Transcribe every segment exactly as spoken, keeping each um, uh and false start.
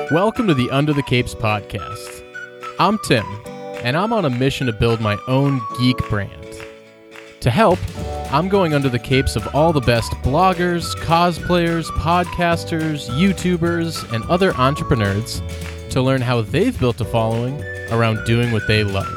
Welcome to the Under the Capes podcast. I'm Tim, and I'm on a mission to build my own geek brand. To help, I'm going under the capes of all the best bloggers, cosplayers, podcasters, YouTubers, and other entrepreneurs to learn how they've built a following around doing what they love.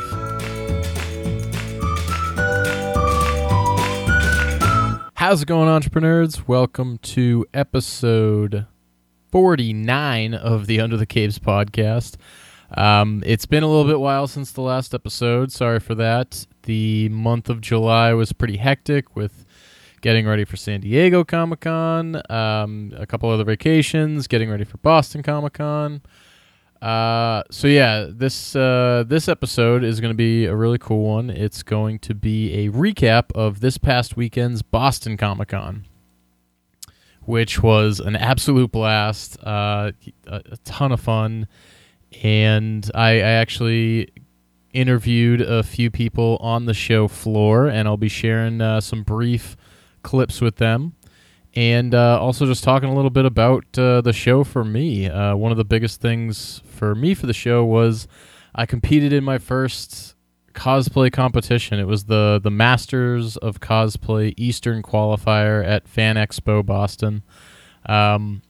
How's it going, entrepreneurs? Welcome to episode forty-nine of the Under the Capes podcast. Um, it's been a little bit while since the last episode. Sorry for that. The month of July was pretty hectic with getting ready for San Diego Comic-Con, um, a couple other vacations, getting ready for Boston Comic-Con. Uh, so yeah, this uh, this episode is going to be a really cool one. It's going to be a recap of this past weekend's Boston Comic-Con, which was an absolute blast, uh, a, a ton of fun, and I, I actually interviewed a few people on the show floor, and I'll be sharing uh, some brief clips with them, and uh, also just talking a little bit about uh, the show for me. Uh, one of the biggest things for me for the show was I competed in my first cosplay competition. It was the the Masters of Cosplay Eastern Qualifier at Fan Expo Boston. Um,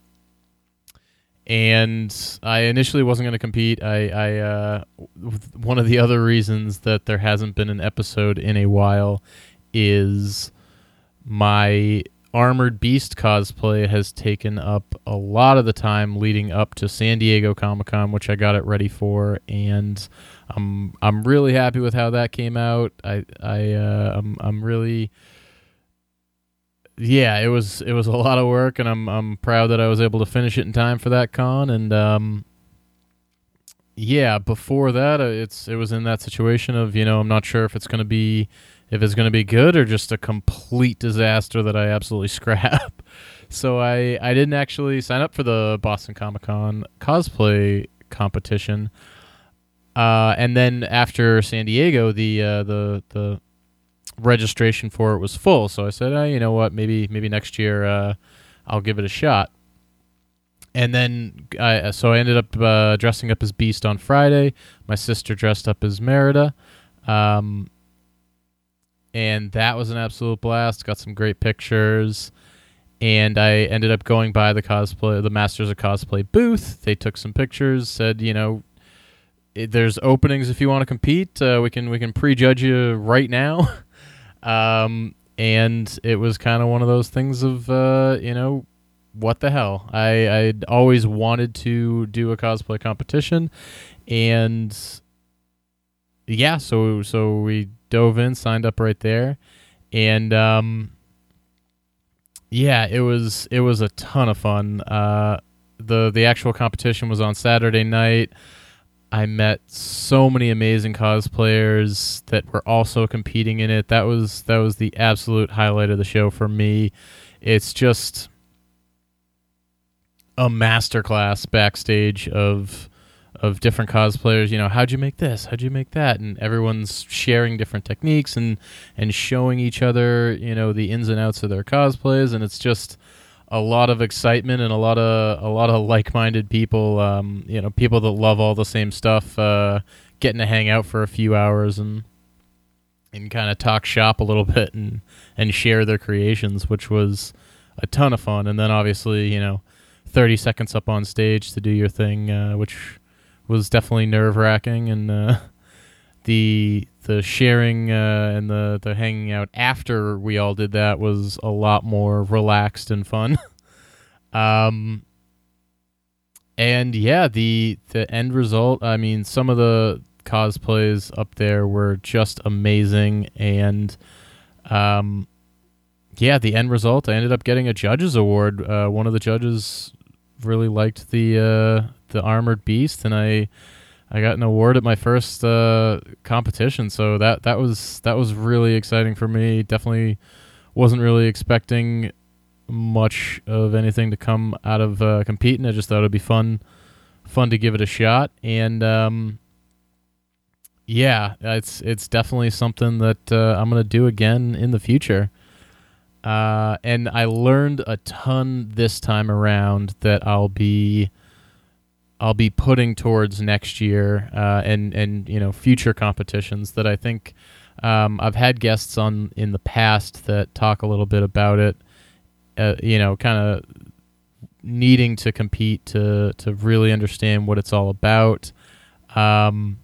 and I initially wasn't going to compete. I, I uh, one of the other reasons that there hasn't been an episode in a while is my Armored Beast cosplay has taken up a lot of the time leading up to San Diego Comic-Con, which I got it ready for, and I'm I'm really happy with how that came out. I I uh, I'm I'm really yeah. It was it was a lot of work, and I'm I'm proud that I was able to finish it in time for that con. And um, yeah, before that, uh, it's it was in that situation of you know I'm not sure if it's gonna be if it's gonna be good or just a complete disaster that I absolutely scrap. So I I didn't actually sign up for the Boston Comic-Con cosplay competition. Uh, and then after San Diego, the uh, the the registration for it was full. So I said, oh, you know what, maybe maybe next year uh, I'll give it a shot. And then I so I ended up uh, dressing up as Beast on Friday. My sister dressed up as Merida, um, and that was an absolute blast. Got some great pictures. And I ended up going by the cosplay, the Masters of Cosplay booth. They took some pictures. Said, you know. It, there's openings if you want to compete. Uh, we can we can prejudge you right now, um, and it was kind of one of those things of uh, you know what the hell. I I'd always wanted to do a cosplay competition, and yeah, so so we dove in, signed up right there, and um, yeah, it was it was a ton of fun. Uh, the the actual competition was on Saturday night. I met so many amazing cosplayers that were also competing in it. That was that was the absolute highlight of the show for me. It's just a masterclass backstage of of different cosplayers. You know, how'd you make this? How'd you make that? And everyone's sharing different techniques and and showing each other, you know, the ins and outs of their cosplays. And it's just a lot of excitement and a lot of a lot of like-minded people, um, you know, people that love all the same stuff, uh, getting to hang out for a few hours and and kind of talk shop a little bit and, and share their creations, which was a ton of fun. And then obviously, you know, thirty seconds up on stage to do your thing, uh, which was definitely nerve-wracking. And uh, the the sharing uh, and the, the hanging out after we all did that was a lot more relaxed and fun. um, and yeah, the the end result, I mean, some of the cosplays up there were just amazing. And um, yeah, the end result, I ended up getting a judge's award. Uh, one of the judges really liked the uh, the Armored Beast, and I I got an award at my first uh, competition, so that that was that was really exciting for me. Definitely wasn't really expecting much of anything to come out of uh, competing. I just thought it'd be fun, fun to give it a shot, and um, yeah, it's it's definitely something that uh, I'm gonna do again in the future. Uh, and I learned a ton this time around that I'll be I'll be putting towards next year uh, and and you know future competitions that I think um, I've had guests on in the past that talk a little bit about it. Uh, you know, kind of needing to compete to to really understand what it's all about. Um,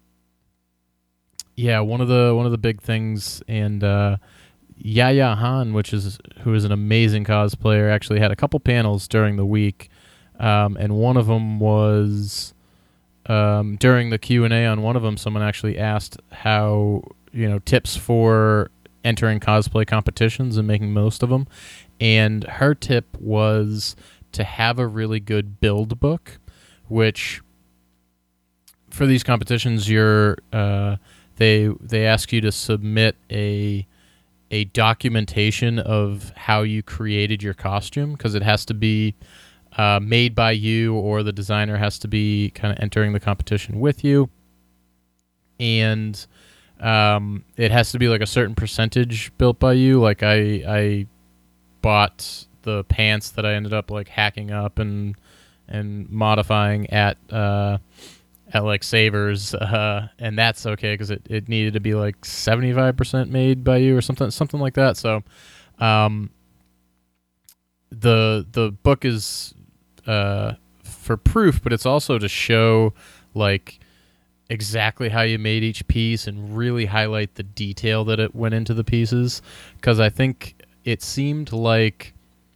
yeah, one of the one of the big things, and uh, Yaya Han, which is who is an amazing cosplayer, actually had a couple panels during the week, um, and one of them was um, during the Q and A. On one of them, someone actually asked how you know tips for entering cosplay competitions and making most of them, and her tip was to have a really good build book, which for these competitions, you're uh, they they ask you to submit a a documentation of how you created your costume, because it has to be uh, made by you, or the designer has to be kind of entering the competition with you, and um, it has to be like a certain percentage built by you. Like I I bought the pants that I ended up like hacking up and and modifying at uh, at like Savers, uh, and that's okay because it, it needed to be like seventy-five percent made by you or something something like that. So um, the the book is uh, for proof, but it's also to show like exactly how you made each piece and really highlight the detail that it went into the pieces, because I think it seemed like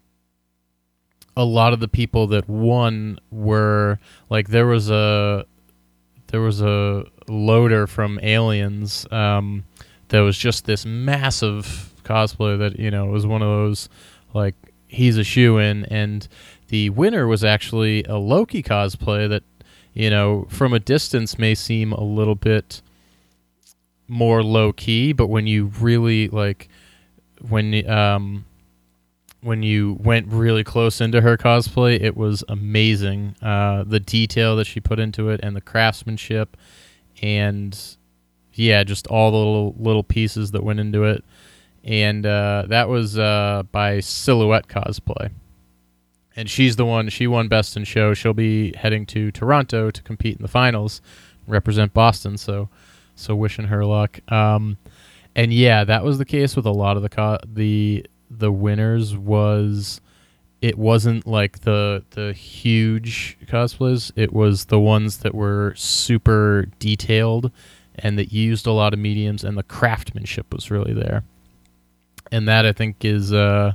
a lot of the people that won were like there was a there was a loader from Aliens um, that was just this massive cosplay that you know was one of those like he's a shoo-in, and the winner was actually a Loki cosplay that you know from a distance may seem a little bit more low key, but when you really like when um when you went really close into her cosplay, it was amazing. Uh, the detail that she put into it and the craftsmanship and, yeah, just all the little, little pieces that went into it. And uh, that was uh, by Silhouette Cosplay. And she's the one, she won Best in Show. She'll be heading to Toronto to compete in the finals, represent Boston, so so wishing her luck. Um, and, yeah, that was the case with a lot of the co- the... the winners. Was it wasn't like the the huge cosplays, it was the ones that were super detailed and that used a lot of mediums, and the craftsmanship was really there. And that I think is uh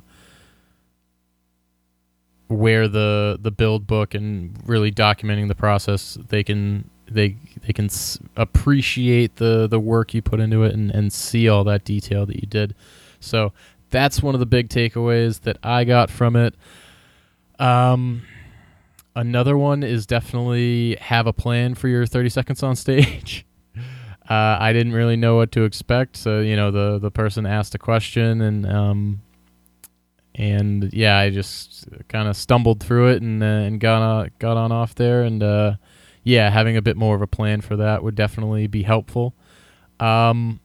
where the the build book and really documenting the process, they can they they can s- appreciate the the work you put into it and and see all that detail that you did. So that's one of the big takeaways that I got from it. Um, another one is definitely have a plan for your thirty seconds on stage. uh, I didn't really know what to expect, so you know the the person asked a question, and um, and yeah, I just kind of stumbled through it and uh, and got on, got on off there, and uh, yeah, having a bit more of a plan for that would definitely be helpful. Um,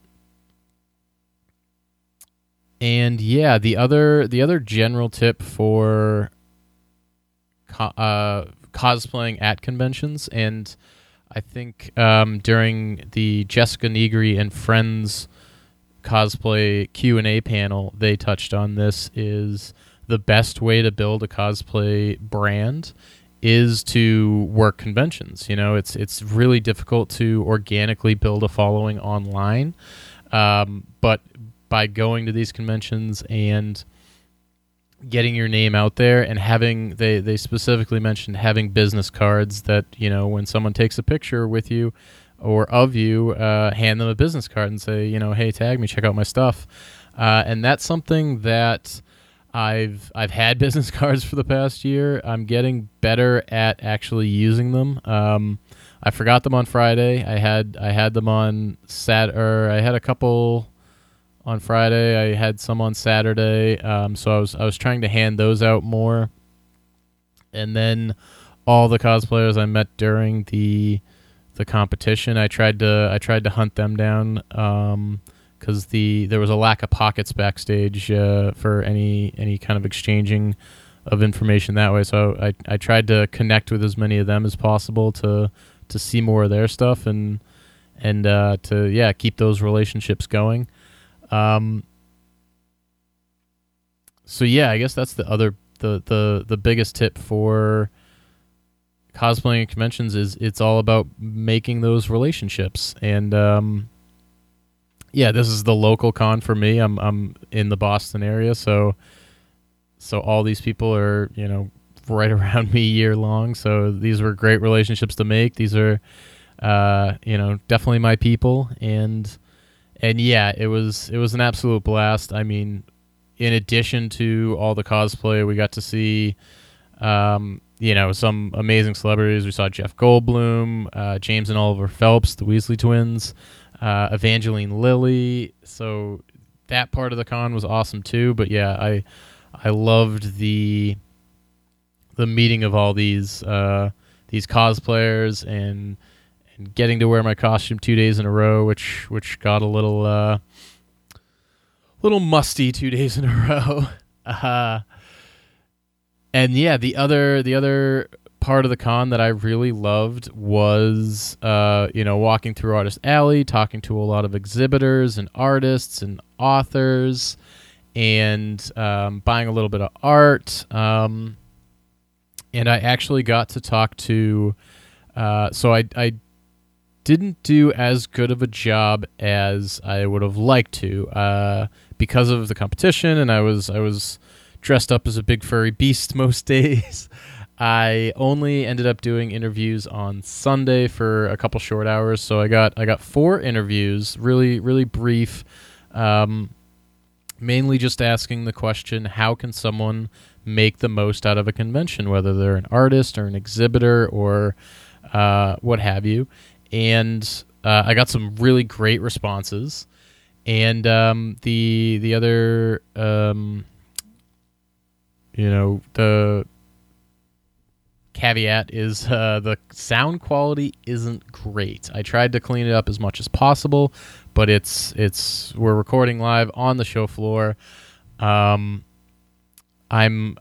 And yeah, the other the other general tip for co- uh, cosplaying at conventions, and I think um, during the Jessica Negri and Friends cosplay Q and A panel, they touched on this, is the best way to build a cosplay brand is to work conventions. You know, it's it's really difficult to organically build a following online, um, but by going to these conventions and getting your name out there and having, they, they specifically mentioned having business cards that, you know, when someone takes a picture with you or of you, uh, hand them a business card and say, you know, hey, tag me, check out my stuff. Uh, and that's something that I've, I've had business cards for the past year. I'm getting better at actually using them. Um, I forgot them on Friday. I had, I had them on Sat, or I had a couple on Friday. I had some on Saturday, um, so I was I was trying to hand those out more. And then all the cosplayers I met during the the competition, I tried to I tried to hunt them down um, because the there was a lack of pockets backstage uh, for any any kind of exchanging of information that way. So I, I tried to connect with as many of them as possible to to see more of their stuff and and uh, to yeah keep those relationships going. Um, so yeah, I guess that's the other the the the biggest tip for cosplaying at conventions is it's all about making those relationships. And um, yeah, this is the local con for me. I'm I'm in the Boston area, so so all these people are, you know, right around me year long. So these were great relationships to make. These are uh, you know, definitely my people, and and yeah, it was it was an absolute blast. I mean, in addition to all the cosplay, we got to see um, you know, some amazing celebrities. We saw Jeff Goldblum, uh, James and Oliver Phelps, the Weasley twins, uh, Evangeline Lilly. So that part of the con was awesome too. But yeah, I I loved the the meeting of all these uh, these cosplayers and and getting to wear my costume two days in a row, which which got a little uh, little musty two days in a row. uh, and yeah, the other the other part of the con that I really loved was uh, you know, walking through Artist Alley, talking to a lot of exhibitors and artists and authors, and um, buying a little bit of art. Um, and I actually got to talk to. Uh, so I I. didn't do as good of a job as I would have liked to uh, because of the competition, and I was I was dressed up as a big furry beast most days. I only ended up doing interviews on Sunday for a couple short hours, so I got I got four interviews, really really brief, um, mainly just asking the question: how can someone make the most out of a convention, whether they're an artist or an exhibitor or uh, what have you. And uh, I got some really great responses. And um, the the other, um, you know, the caveat is uh, the sound quality isn't great. I tried to clean it up as much as possible, but it's it's we're recording live on the show floor. Um, I'm.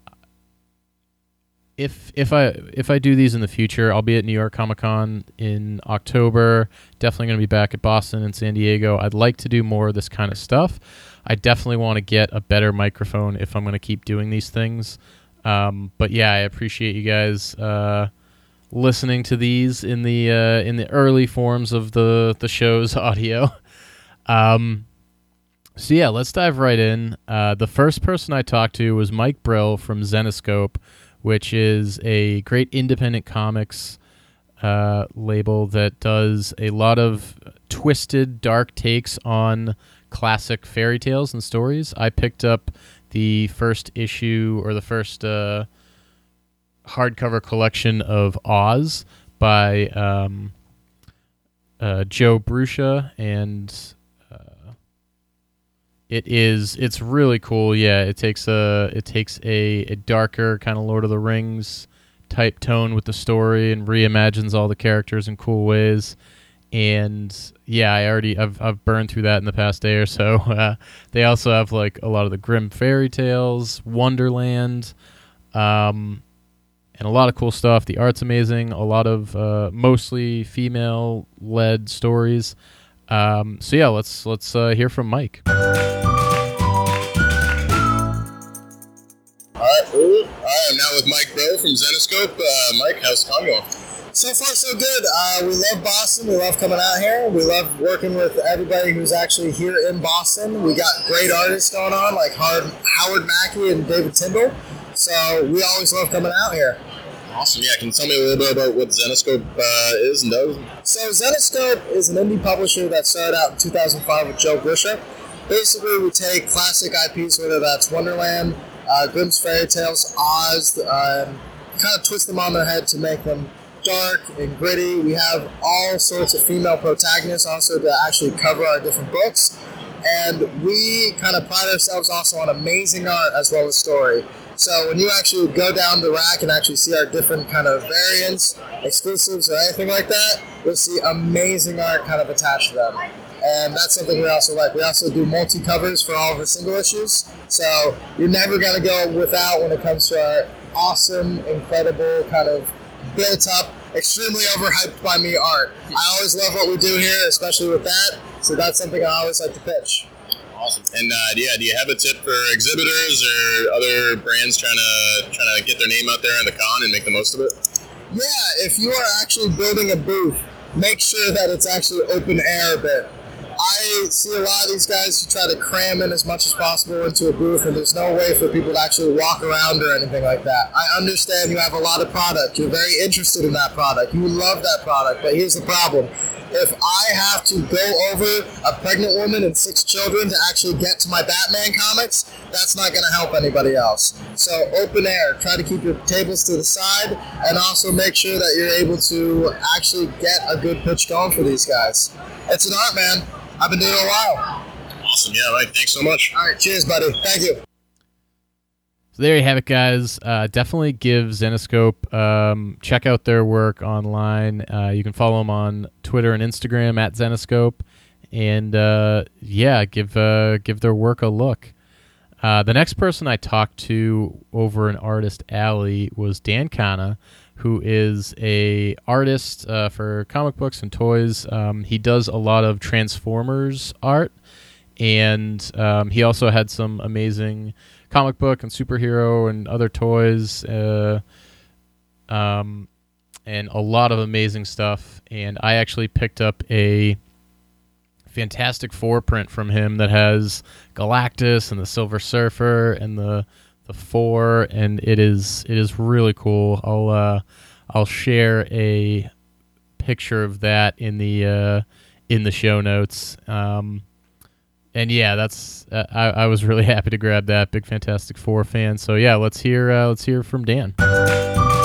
If if I if I do these in the future, I'll be at New York Comic Con in October. Definitely going to be back at Boston and San Diego. I'd like to do more of this kind of stuff. I definitely want to get a better microphone if I'm going to keep doing these things. Um, but yeah, I appreciate you guys uh, listening to these in the uh, in the early forms of the the show's audio. Um, so yeah, let's dive right in. Uh, the first person I talked to was Mike Brill from Zenescope, which is a great independent comics uh, label that does a lot of twisted, dark takes on classic fairy tales and stories. I picked up the first issue, or the first uh, hardcover collection of Oz by um, uh, Joe Bruscia, and It is. It's really cool. Yeah, it takes a it takes a, a darker kind of Lord of the Rings type tone with the story and reimagines all the characters in cool ways. And yeah, I already I've I've burned through that in the past day or so. Uh, they also have like a lot of the Grimm fairy tales, Wonderland, um, and a lot of cool stuff. The art's amazing. A lot of uh, mostly female led stories. Um, so yeah, let's let's uh, hear from Mike. Alright, I am now with Mike Brill from Zenescope. Uh, Mike, how's the con going? So far, so good. Uh, we love Boston. We love coming out here. We love working with everybody who's actually here in Boston. We got great artists going on, like Howard, Howard Mackey and David Tyndall. So we always love coming out here. Awesome. Yeah, can you tell me a little bit about what Zenescope uh, is and does? So Zenescope is an indie publisher that started out in two thousand five with Joe Bruscia. Basically, we take classic I Ps, whether that's Wonderland, uh, Grimm's Fairy Tales, Oz, um, kind of twist them on their head to make them dark and gritty. We have all sorts of female protagonists also to actually cover our different books. And we kind of pride ourselves also on amazing art as well as story. So when you actually go down the rack and actually see our different kind of variants, exclusives, or anything like that, you'll see amazing art kind of attached to them. and that's something we also like. We also do multi-covers for all of our single issues, so you're never going to go without when it comes to our awesome, incredible, kind of built-up, extremely overhyped by me art. I always love what we do here, especially with that, so that's something I always like to pitch. Awesome. And uh, yeah, do you have a tip for exhibitors or other brands trying to trying to get their name out there in the con and make the most of it? Yeah, if you are actually building a booth, make sure that it's actually open air a bit. I see a lot of these guys who try to cram in as much as possible into a booth, and there's no way for people to actually walk around or anything like that. I understand you have a lot of product. You're very interested in that product. You love that product, but here's the problem. If I have to go over a pregnant woman and six children to actually get to my Batman comics, that's not going to help anybody else. So open air. Try to keep your tables to the side, and also make sure that you're able to actually get a good pitch going for these guys. It's an art, man. I've been doing it a while. Awesome. Yeah, right. Thanks so much. All right. Cheers, buddy. Thank you. So there you have it, guys. Uh, definitely give Zenescope. Um, check out their work online. Uh, you can follow them on Twitter and Instagram at Zenescope, and uh, yeah, give uh, give their work a look. Uh, the next person I talked to over in Artist Alley was Dan Kana, who is a artist uh, for comic books and toys. Um, he does a lot of Transformers art, and um, he also had some amazing comic book and superhero and other toys, uh, um, and a lot of amazing stuff. And I actually picked up a Fantastic Four print from him that has Galactus and the Silver Surfer and the the Four, and it is it is really cool. I'll uh, I'll share a picture of that in the uh, in the show notes. Um, And yeah, that's uh, I, I was really happy to grab that. Big Fantastic Four fan. So yeah, let's hear uh, let's hear from Dan. All right,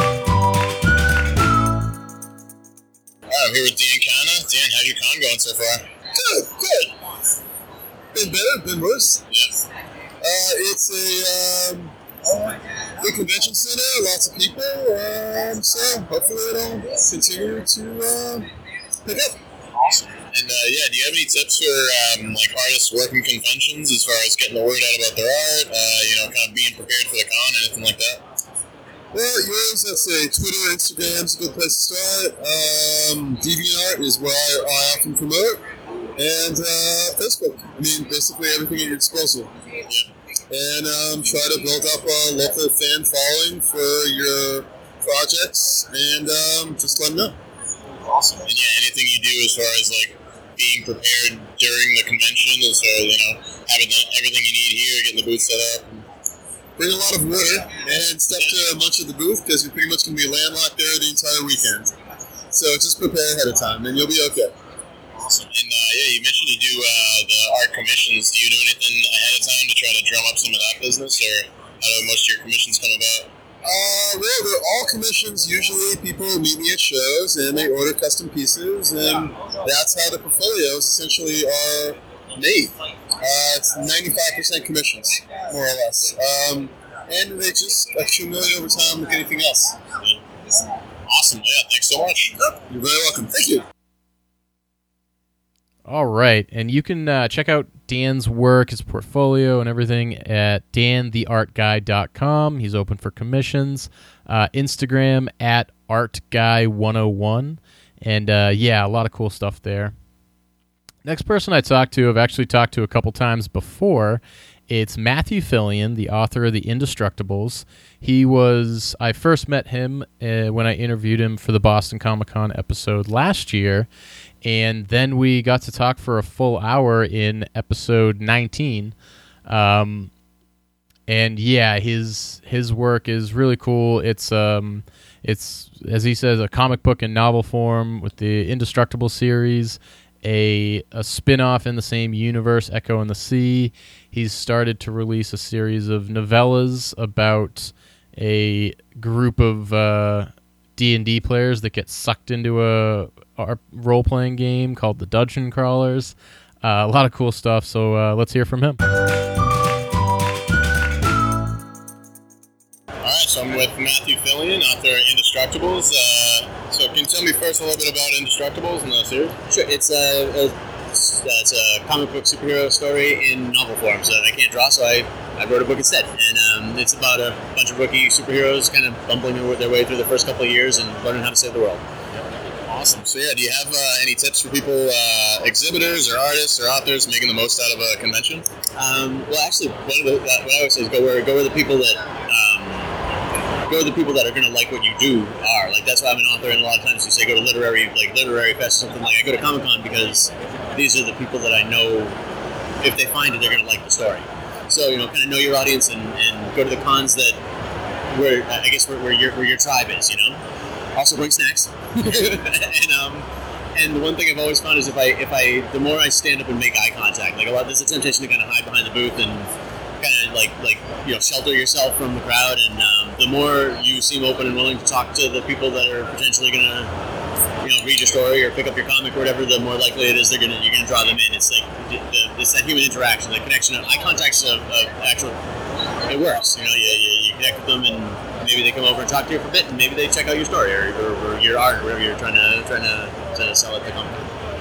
I'm here with Dan Kana. Dan, how's your con going so far? Good, good. Been better, been worse. Yeah. Uh, it's a um, big convention center, lots of people. Um, so hopefully it'll continue to uh, pick up. Awesome. And uh, yeah, do you have any tips for um, like artists working conventions as far as getting the word out about their art? Uh, you know, kind of being prepared for the con, anything like that? Well, yours, let's say Twitter, Instagram's a good place to start. Um, DeviantArt is where I, I often promote, and uh, Facebook. I mean, basically everything at your disposal. Yeah. And um, try to build up a local fan following for your projects, and um, just let them know. Awesome. And yeah, anything you do as far as like being prepared during the convention, as far as, you know, having everything you need here, getting the booth set up. Bring a lot of water and stuff to much of the booth, because you're pretty much going to be landlocked there the entire weekend. So just prepare ahead of time, and you'll be okay. Awesome. And uh, yeah, you mentioned you do uh, the art commissions. Do you do anything ahead of time to try to drum up some of that business, or how do most of your commissions come about? Uh, well, they're all commissions. Usually people meet me at shows, and they order custom pieces, and that's how the portfolios essentially are made. Uh, it's ninety-five percent commissions, more or less. Um, and they just accumulate over time like anything else. Yeah. Awesome. Yeah, thanks so much. Yep. You're very welcome. Thank you. All right, and you can uh, check out Dan's work, his portfolio, and everything at dan the art guy dot com. He's open for commissions. Uh, Instagram at art guy one oh one. And uh, yeah, a lot of cool stuff there. Next person I talked to, I've actually talked to a couple times before. It's Matthew Fillion, the author of The Indestructibles. He was, I first met him uh, when I interviewed him for the Boston Comic Con episode last year. And then we got to talk for a full hour in episode nineteen. Um, and yeah, his his work is really cool. It's um, it's as he says, a comic book in novel form with the Indestructible series, a a spin-off in the same universe, Echo in the Sea. He's started to release a series of novellas about a group of uh, D and D players that get sucked into a our role-playing game called the Dungeon Crawlers. Uh, a lot of cool stuff, so uh, let's hear from him. All right, so I'm with Matthew Fillion, author of Indestructibles. Uh, so can you tell me first a little bit about Indestructibles and the series? Sure. It's a, a it's a comic book superhero story in novel form. So I can't draw, so I, I wrote a book instead. And um, it's about a bunch of rookie superheroes kind of bumbling their way through the first couple of years and learning how to save the world. Awesome. So yeah, do you have uh, any tips for people, uh, exhibitors or artists or authors making the most out of a convention? Um, well, actually, one of the, what I always say is go where go where the people that um, go where the people that are going to like what you do are. Like that's why I'm an author, and a lot of times you say go to literary like literary fest or something. Like I go to Comic Con because these are the people that I know. If they find it, they're going to like the story. So you know, kind of know your audience and, and go to the cons that where I guess where, where your where your tribe is. You know. Also bring snacks. and um, and the one thing I've always found is if I if I the more I stand up and make eye contact, like a lot there's a temptation to kind of hide behind the booth and kind of like like you know shelter yourself from the crowd, and um, the more you seem open and willing to talk to the people that are potentially gonna you know read your story or pick up your comic or whatever, the more likely it is they're gonna you're gonna draw them in. It's like the, the, it's that human interaction, the connection. Eye contact's a, a actual it works. You know, you, you, you connect with them and. Maybe they come over and talk to you for a bit, and maybe they check out your story or, or, or your art or whatever you're trying to trying to, to sell at the company.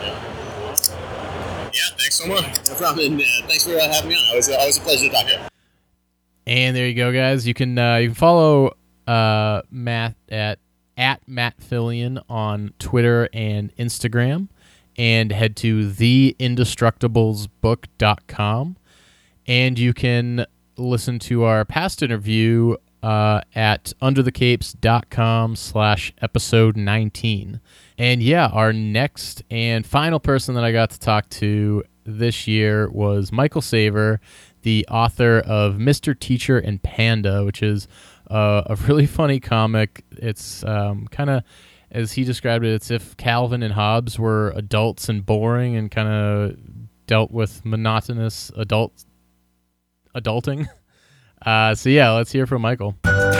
Yeah, thanks so much. No problem. And, uh, thanks for uh, having me on. It was always a pleasure to talk to you. And there you go, guys. You can uh, you can follow uh, Matt at at Matt Fillion on Twitter and Instagram, and head to the indestructibles book dot com, and you can listen to our past interview. Uh, at underthecapes.com slash episode 19. And yeah, our next and final person that I got to talk to this year was Michael Saver, the author of Mister Teacher and Panda, which is uh, a really funny comic. It's um, kind of, as he described it, it's if Calvin and Hobbes were adults and boring and kind of dealt with monotonous adult adulting. Uh, so yeah, let's hear from Michael. All right,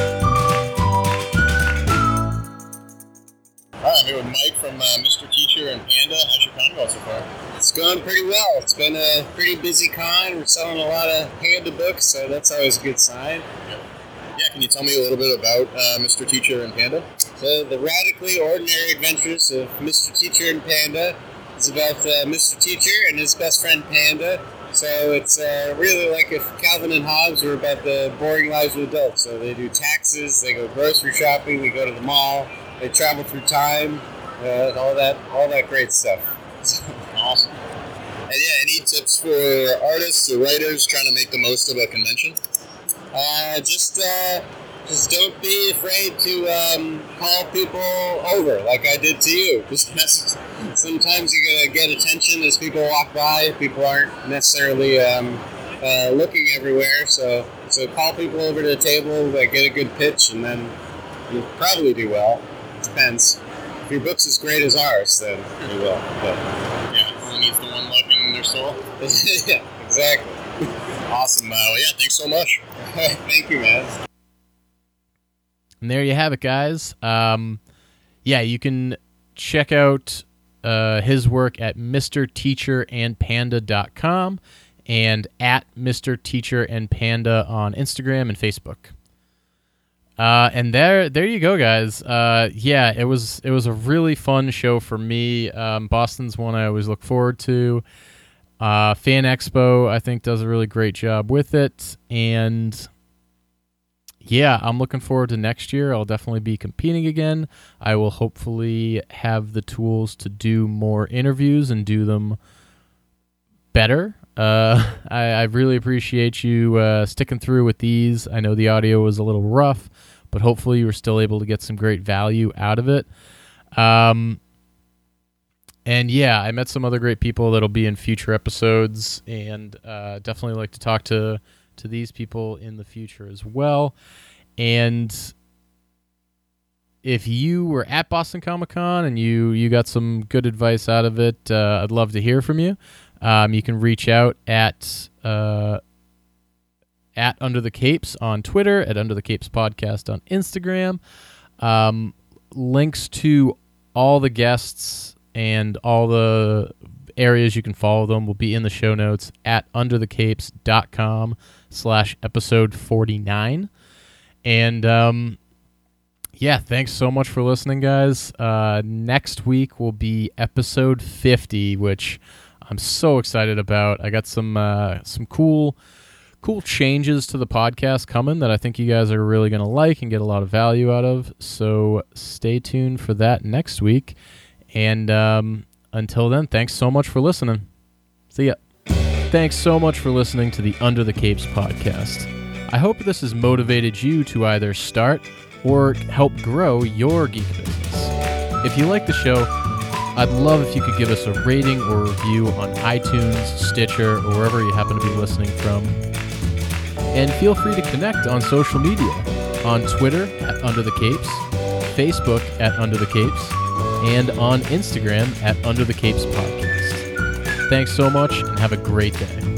I'm here with Mike from uh, Mister Teacher and Panda. How's your con going so far? It's going pretty well. It's been a pretty busy con. We're selling a lot of Panda books, so that's always a good sign. Yeah, yeah can you tell me a little bit about uh, Mister Teacher and Panda? So the radically ordinary adventures of Mister Teacher and Panda is about uh, Mister Teacher and his best friend Panda. So it's uh, really like if Calvin and Hobbes were about the boring lives of adults. So they do taxes, they go grocery shopping, they go to the mall, they travel through time, uh, and all that, all that great stuff. Awesome. And yeah, any tips for artists or writers trying to make the most of a convention? Uh, just, uh, just don't be afraid to um, call people over like I did to you. Just sometimes you gotta get attention as people walk by. People aren't necessarily um, uh, looking everywhere, so so call people over to the table, like, get a good pitch, and then you'll probably do well. It depends. If your book's as great as ours, then you will. But yeah, everyone needs the one look in their soul. Yeah, exactly. Awesome. Uh, well, yeah, thanks so much. Thank you, man. And there you have it, guys. Um, yeah, you can check out uh, his work at Mister Teacher and Panda dot com and at Mister Teacher and Panda on Instagram and Facebook. Uh, and there, there you go, guys. Uh, yeah, it was it was a really fun show for me. Um, Boston's one I always look forward to. Uh, Fan Expo, I think, does a really great job with it, and yeah, I'm looking forward to next year. I'll definitely be competing again. I will hopefully have the tools to do more interviews and do them better. Uh, I, I really appreciate you uh, sticking through with these. I know the audio was a little rough, but hopefully you were still able to get some great value out of it. Um, and yeah, I met some other great people that'll be in future episodes, and uh, definitely like to talk to to these people in the future as well. And if you were at Boston Comic Con and you, you got some good advice out of it, uh, I'd love to hear from you. Um, you can reach out at uh, at Under the Capes on Twitter, at Under the Capes Podcast on Instagram. Um, links to all the guests and all the areas you can follow them will be in the show notes at underthecapes.com slash episode 49. And um, yeah, thanks so much for listening, guys. Uh, next week will be episode fifty, which I'm so excited about. I got some uh, some cool cool changes to the podcast coming that I think you guys are really going to like and get a lot of value out of. So stay tuned for that next week. And um, until then, thanks so much for listening. See ya. Thanks so much for listening to the Under the Capes podcast. I hope this has motivated you to either start or help grow your geek business. If you like the show, I'd love if you could give us a rating or review on iTunes, Stitcher, or wherever you happen to be listening from. And feel free to connect on social media, on Twitter at Under the Capes, Facebook at Under the Capes, and on Instagram at Under the Capes Podcast. Thanks so much and have a great day.